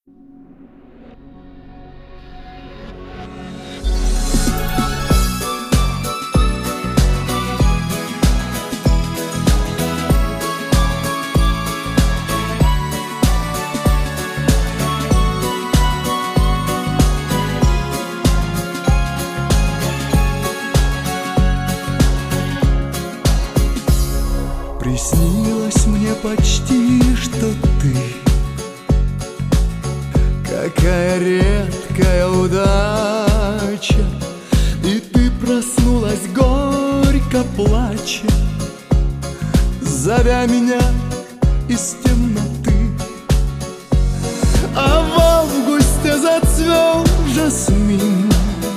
Приснилось мне почти, что ты какая редкая удача, и ты проснулась горько плача, зовя меня из темноты. А в августе зацвел жасмин,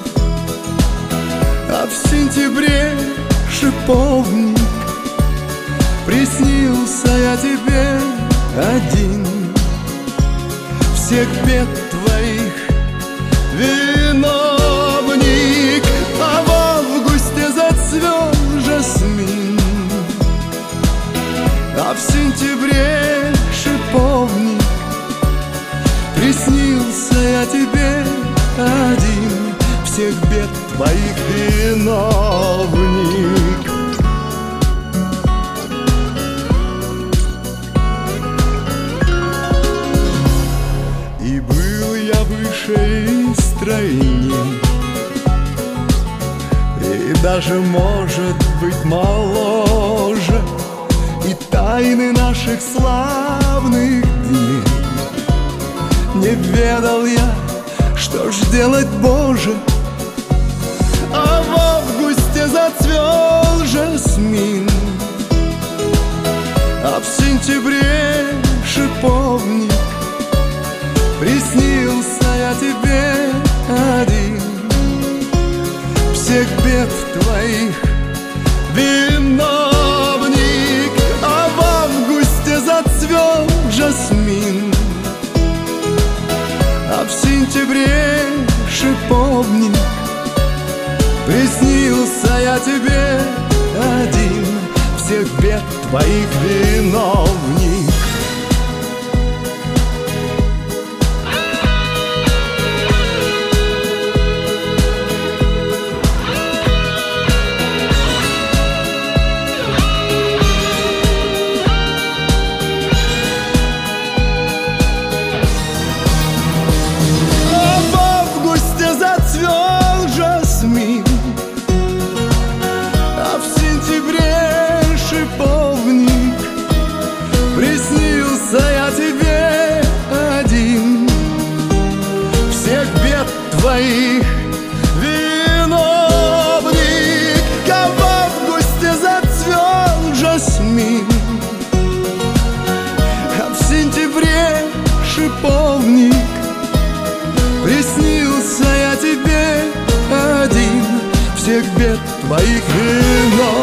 а в сентябре шиповник. Приснился я тебе один, всех бед твоих виновник. А в августе зацвел жасмин, а в сентябре шиповник. Приснился я тебе один, всех бед твоих виновник. И был я выше и стройней, и даже, может быть, моложе, и тайны наших славных дней не ведал я, что ж делать, Боже. А в августе зацвел жасмин, а в сентябре шиповник. Приснился я тебе один, всех бед твоих виновник. А в августе зацвел жасмин, а в сентябре шиповник. Приснился я тебе один, всех бед твоих виновник. Приснился я тебе один, всех бед твоих виновник. А в августе зацвел жасмин, а в сентябре шиповник. Приснился я тебе один, всех бед твоих виновник.